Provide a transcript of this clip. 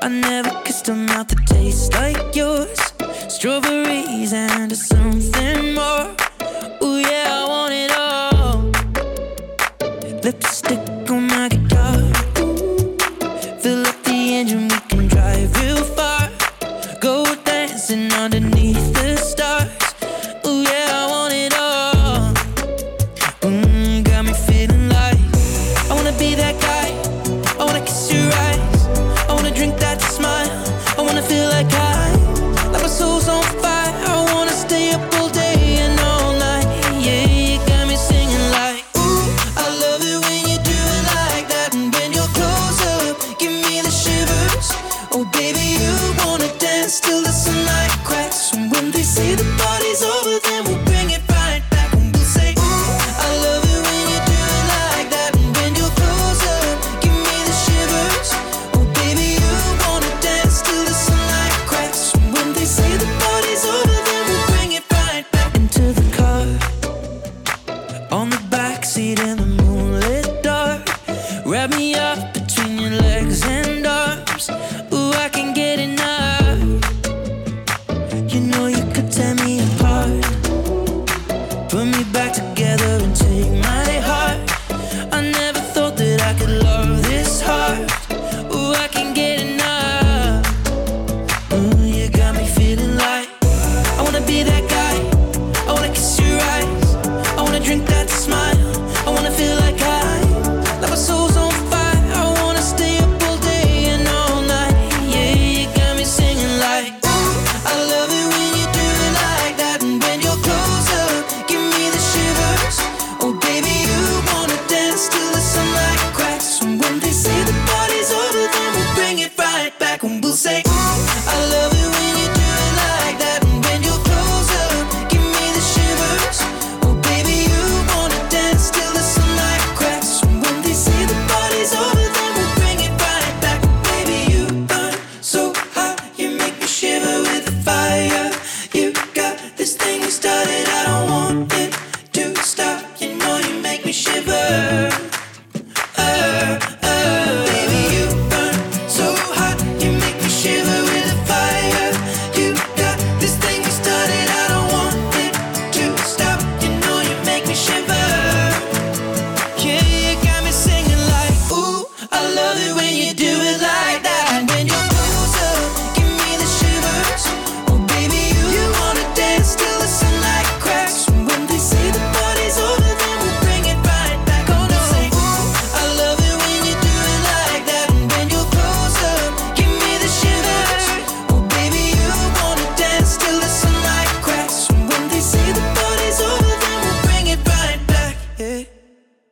I never kissed a mouth that tastes like yours. Strawberries and something more. Ooh yeah, I want it all. Lipstick on my guitar. Fill up the engine, we can drive real far. Go dancing underneath the stars. Ooh yeah, I want it all. Got me feeling like I wanna be that guy. I wanna kiss your eyes. I wanna drink that smile. I wanna feel like like my soul's on fire. I wanna stay up all day and all night. Yeah, you got me singing like, ooh, I love it when you do it like that. And when you're close up, give me the shivers. Oh baby, you